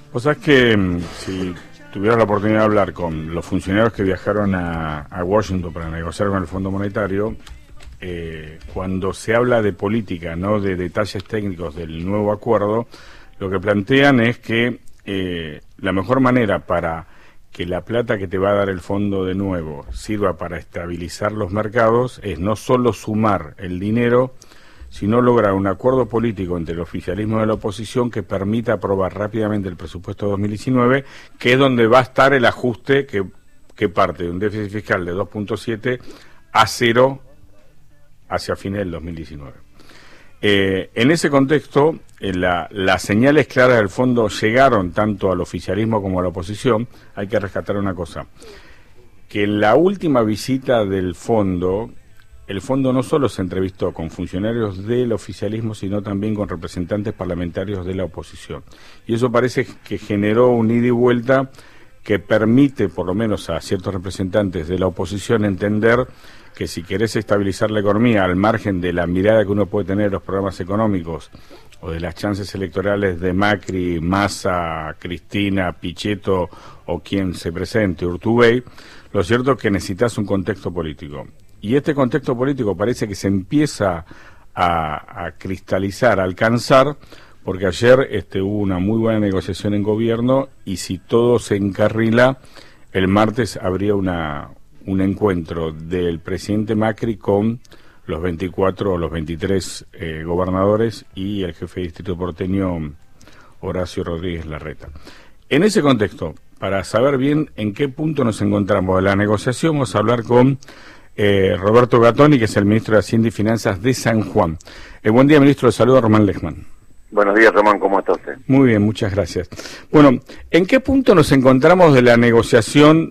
Vos sabés que si tuvieras la oportunidad de hablar con los funcionarios que viajaron a Washington para negociar con el Fondo Monetario, cuando se habla de política, no de detalles técnicos del nuevo acuerdo, lo que plantean es que la mejor manera para que la plata que te va a dar el fondo de nuevo sirva para estabilizar los mercados es no solo sumar el dinero, sino lograr un acuerdo político entre el oficialismo y la oposición que permita aprobar rápidamente el presupuesto 2019, que es donde va a estar el ajuste que parte de un déficit fiscal de 2.7 a 0 hacia fines del 2019. En ese contexto, las señales claras del fondo llegaron tanto al oficialismo como a la oposición. Hay que rescatar una cosa, que en la última visita del fondo, el fondo no solo se entrevistó con funcionarios del oficialismo, sino también con representantes parlamentarios de la oposición. Y eso parece que generó un ida y vuelta que permite, por lo menos a ciertos representantes de la oposición, entender que si querés estabilizar la economía al margen de la mirada que uno puede tener de los programas económicos o de las chances electorales de Macri, Massa, Cristina, Pichetto o quien se presente, Urtubey, lo cierto es que necesitas un contexto político. Y este contexto político parece que se empieza a cristalizar, a alcanzar, porque ayer hubo una muy buena negociación en gobierno y si todo se encarrila, el martes habría un encuentro del presidente Macri con los 24 o los 23 gobernadores y el jefe de distrito porteño Horacio Rodríguez Larreta. En ese contexto, para saber bien en qué punto nos encontramos de la negociación, vamos a hablar con Roberto Gattoni, que es el ministro de Hacienda y Finanzas de San Juan. Buen día, ministro. Le saluda Román Lechman. Buenos días, Román. ¿Cómo está usted? Muy bien, muchas gracias. Bueno, ¿en qué punto nos encontramos de la negociación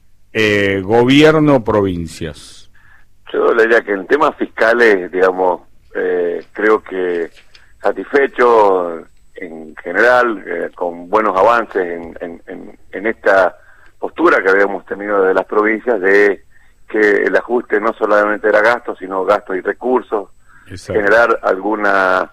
gobierno-provincias? Yo le diría que en temas fiscales, digamos, creo que satisfecho en general, con buenos avances en esta postura que habíamos tenido de las provincias de que el ajuste no solamente era gasto, sino gasto y recursos. Exacto. Generar algunas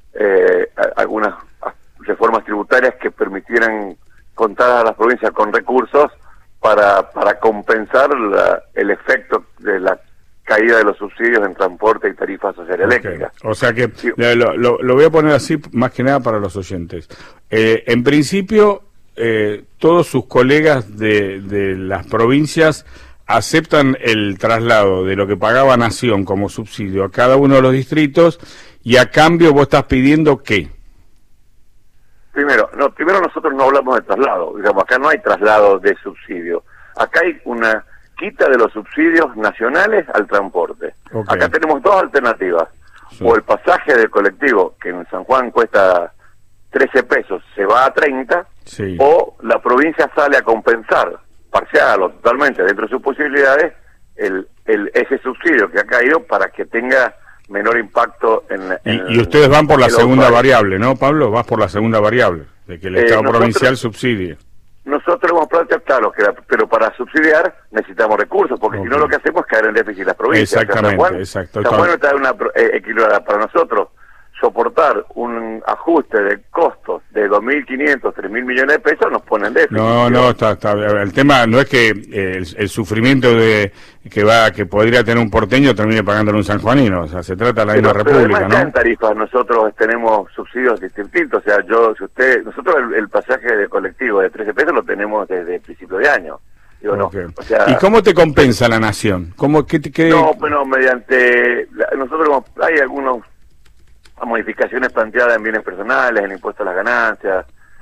reformas tributarias que permitieran contar a las provincias con recursos para compensar el efecto de la caída de los subsidios en transporte y tarifa social eléctrica. O sea que sí. Lo voy a poner así más que nada para los oyentes. En principio, todos sus colegas de las provincias aceptan el traslado de lo que pagaba Nación como subsidio a cada uno de los distritos y a cambio vos estás pidiendo ¿qué? Primero nosotros no hablamos de traslado, digamos, acá no hay traslado de subsidio, acá hay una quita de los subsidios nacionales al transporte. Okay. Acá tenemos dos alternativas, sí. O el pasaje del colectivo, que en San Juan cuesta 13 pesos, se va a 30, sí. O la provincia sale a compensar parcial o totalmente dentro de sus posibilidades ese subsidio que ha caído para que tenga menor impacto y ustedes van por la segunda variable, ¿no, Pablo? Vas por la segunda variable, de que el Estado provincial subsidie. Nosotros hemos planteado, claro, pero para subsidiar necesitamos recursos, porque si no lo que hacemos es caer en déficit las provincias. Exactamente, o sea, San Juan no está en una equilibrada. Para nosotros, soportar un ajuste de costos de 2.500, 3.000 millones de pesos nos pone en déficit. No, está. El tema no es que el sufrimiento que podría tener un porteño termine pagándolo un sanjuanino, o sea, se trata de la misma república, ¿no? En tarifas nosotros tenemos subsidios distintos, o sea, nosotros el pasaje de colectivo de 13 pesos lo tenemos desde el principio de año. Digo, okay. O sea, ¿y cómo te compensa la Nación? No, mediante nosotros hay algunos modificaciones planteadas en bienes personales, en impuestos a las ganancias,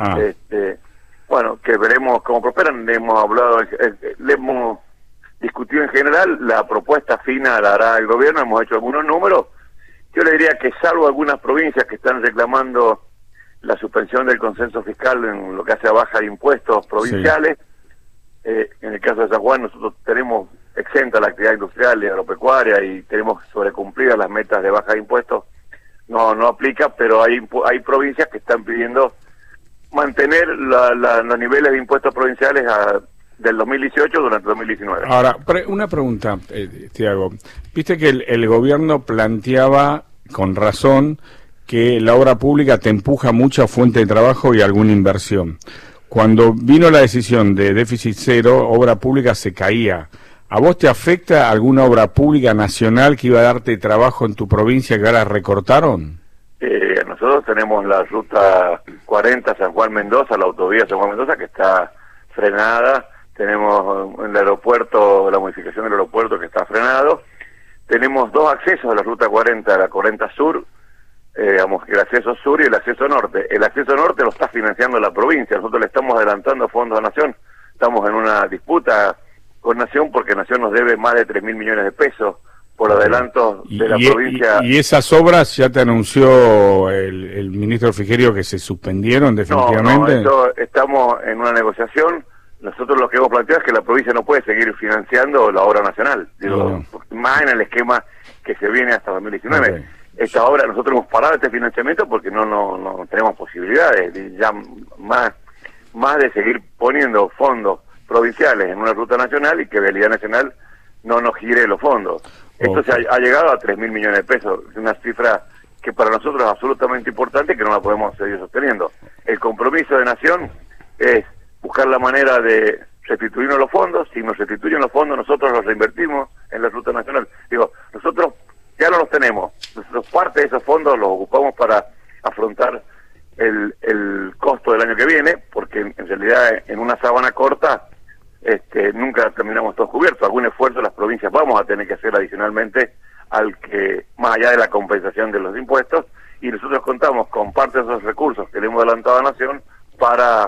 bueno, que veremos cómo prosperan. Le hemos discutido en general, la propuesta fina la hará el gobierno, hemos hecho algunos números. Yo le diría que salvo algunas provincias que están reclamando la suspensión del consenso fiscal en lo que hace a baja de impuestos provinciales, sí. En el caso de San Juan nosotros tenemos exenta la actividad industrial y agropecuaria y tenemos sobrecumplidas las metas de baja de impuestos. No aplica, pero hay provincias que están pidiendo mantener los niveles de impuestos provinciales del 2018 durante 2019. Ahora, una pregunta, Tiago. Viste que el gobierno planteaba, con razón, que la obra pública te empuja mucha fuente de trabajo y alguna inversión. Cuando vino la decisión de déficit cero, obra pública se caía. ¿A vos te afecta alguna obra pública nacional que iba a darte trabajo en tu provincia que ahora recortaron? Nosotros tenemos la ruta 40 San Juan Mendoza, la autovía San Juan Mendoza, que está frenada. Tenemos el aeropuerto, la modificación del aeropuerto que está frenado. Tenemos dos accesos a la ruta 40, la 40 Sur, digamos, el acceso sur y el acceso norte. El acceso norte lo está financiando la provincia. Nosotros le estamos adelantando fondos a Nación. Estamos en una disputa con Nación porque Nación nos debe más de 3.000 millones de pesos por adelanto de la provincia. ¿Y esas obras ya te anunció el ministro Frigerio que se suspendieron definitivamente? No, estamos en una negociación. Nosotros lo que hemos planteado es que la provincia no puede seguir financiando la obra nacional, más en el esquema que se viene hasta 2019. Okay. Esta obra, nosotros hemos parado este financiamiento porque no tenemos posibilidades, ya más de seguir poniendo fondos provinciales en una ruta nacional y que Vialidad Nacional no nos gire los fondos. Esto se ha llegado a 3.000 millones de pesos, es una cifra que para nosotros es absolutamente importante y que no la podemos seguir sosteniendo. El compromiso de Nación es buscar la manera de restituirnos los fondos. Si nos restituyen los fondos, nosotros los reinvertimos en la ruta nacional. Nosotros ya no los tenemos. Nosotros parte de esos fondos los ocupamos para afrontar el costo del año que viene, porque en realidad en una sábana corta nunca terminamos todos cubiertos. Algún esfuerzo las provincias vamos a tener que hacer adicionalmente al que, más allá de la compensación de los impuestos, y nosotros contamos con parte de esos recursos que le hemos adelantado a Nación para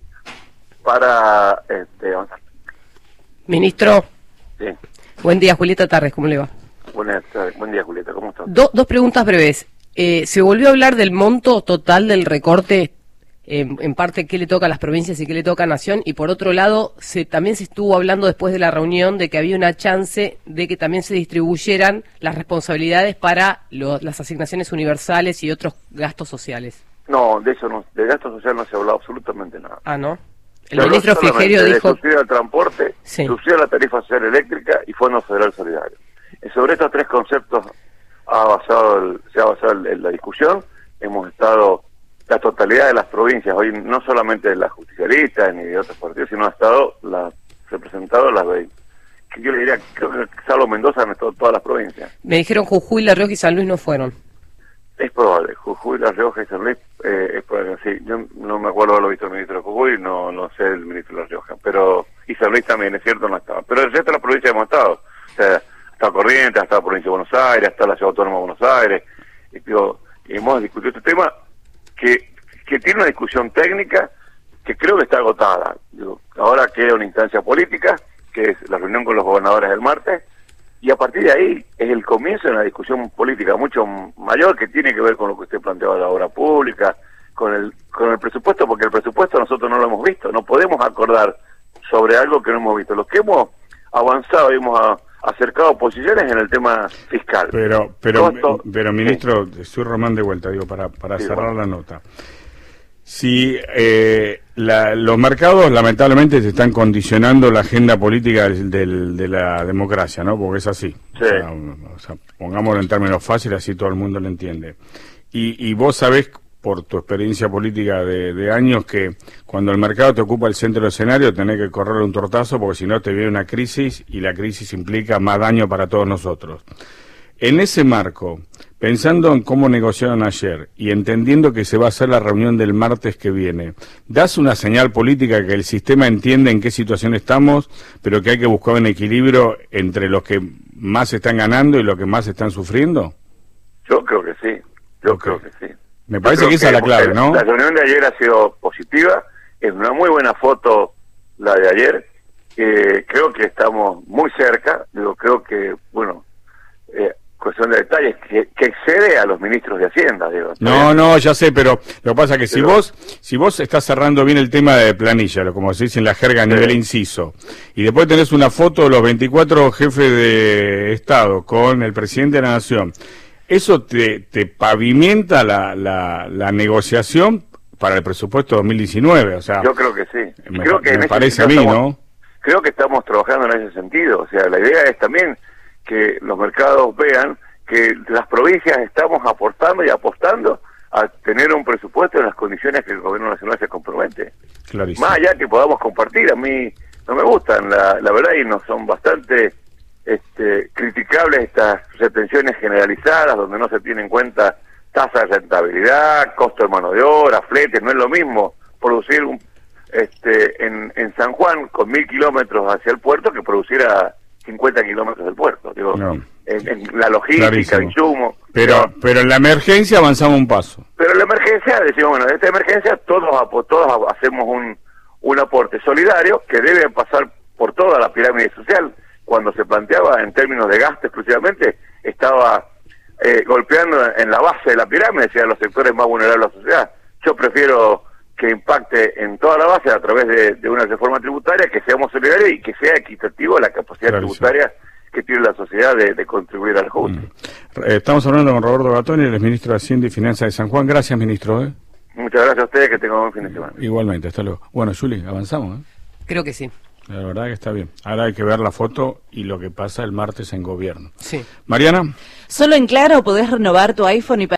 avanzar. Ministro. Sí. Buen día, Julieta Tarres, ¿cómo le va? Buen día, Julieta, ¿cómo estás? Dos preguntas breves. ¿Se volvió a hablar del monto total del recorte, en parte qué le toca a las provincias y qué le toca a Nación? Y por otro lado, también se estuvo hablando después de la reunión de que había una chance de que también se distribuyeran las responsabilidades para las asignaciones universales y otros gastos sociales. No, de eso no, de gasto social no se ha hablado absolutamente nada. Ah, ¿no? El ministro Frigerio dijo... subsidio al transporte, sí. Subsidio a la tarifa social eléctrica y Fondo Federal Solidario. Sobre estos tres conceptos se ha basado la discusión. Hemos estado, la totalidad de las provincias, hoy no solamente de las justicialistas ni de otros partidos, sino ha estado representado las de... que yo le diría, creo que salvo Mendoza han estado todas las provincias. Me dijeron Jujuy, La Rioja y San Luis no fueron. Es probable, Jujuy, La Rioja y San Luis, es probable, sí. Yo no me acuerdo haberlo visto el ministro de Jujuy, no sé el ministro de La Rioja, pero, y San Luis también, es cierto, no estaba. Pero el resto de las provincias hemos estado, o sea, está Corrientes, está la provincia de Buenos Aires, está la Ciudad Autónoma de Buenos Aires, y hemos discutido este tema que tiene una discusión técnica que creo que está agotada. Ahora queda una instancia política, que es la reunión con los gobernadores del martes, y a partir de ahí es el comienzo de una discusión política mucho mayor que tiene que ver con lo que usted planteaba de la obra pública, con el presupuesto, porque el presupuesto nosotros no lo hemos visto, no podemos acordar sobre algo que no hemos visto. Los que hemos avanzado y hemos acercado posiciones en el tema fiscal. Pero ministro, soy Román de vuelta, para sí, cerrar la nota. Si los mercados lamentablemente se están condicionando la agenda política de la democracia, ¿no? Porque es así. Sí. O sea, pongámoslo en términos fáciles, así todo el mundo lo entiende. Y vos sabés, por tu experiencia política de años, que cuando el mercado te ocupa el centro del escenario tenés que correrle un tortazo porque si no te viene una crisis y la crisis implica más daño para todos nosotros. En ese marco, pensando en cómo negociaron ayer y entendiendo que se va a hacer la reunión del martes que viene, ¿das una señal política que el sistema entiende en qué situación estamos, pero que hay que buscar un equilibrio entre los que más están ganando y los que más están sufriendo? Yo creo que sí, creo que sí. Me parece que esa es la clave, ¿no? La reunión de ayer ha sido positiva, es una muy buena foto la de ayer, creo que estamos muy cerca, creo que, cuestión de detalles, que excede a los ministros de Hacienda, No, ya sé, pero lo que pasa es que si vos estás cerrando bien el tema de planilla, como se dice en la jerga a nivel inciso, y después tenés una foto de los 24 jefes de Estado con el presidente de la Nación, eso te pavimenta la negociación para el presupuesto 2019, o sea... Yo creo que sí. Me parece a mí, ¿no? Creo que estamos trabajando en ese sentido, o sea, la idea es también que los mercados vean que las provincias estamos aportando y apostando a tener un presupuesto en las condiciones que el gobierno nacional se compromete. Clarísimo. Más allá que podamos compartir, a mí no me gustan, la verdad, y no son bastante criticables estas retenciones generalizadas, donde no se tiene en cuenta tasa de rentabilidad, costo de mano de obra, fletes. No es lo mismo producir en San Juan con 1000 kilómetros hacia el puerto que producir a 50 kilómetros del puerto. Digo, no. en la logística, el insumo. Pero en la emergencia avanzamos un paso. Pero en la emergencia decimos, bueno, en esta emergencia todos hacemos un aporte solidario que debe pasar por toda la pirámide social. Cuando se planteaba en términos de gasto exclusivamente, estaba golpeando en la base de la pirámide, decía, los sectores más vulnerables de la sociedad. Yo prefiero que impacte en toda la base a través de una reforma tributaria, que seamos solidarios y que sea equitativo la capacidad tributaria que tiene la sociedad de contribuir al ajuste. Estamos hablando con Roberto Gattoni, el ministro de Hacienda y Finanzas de San Juan. Gracias, ministro. Muchas gracias a ustedes, que tengan un buen fin de semana. Igualmente, hasta luego. Bueno, Juli, avanzamos, Creo que sí. La verdad que está bien. Ahora hay que ver la foto y lo que pasa el martes en gobierno. Sí. Mariana. Solo en Claro podés renovar tu iPhone y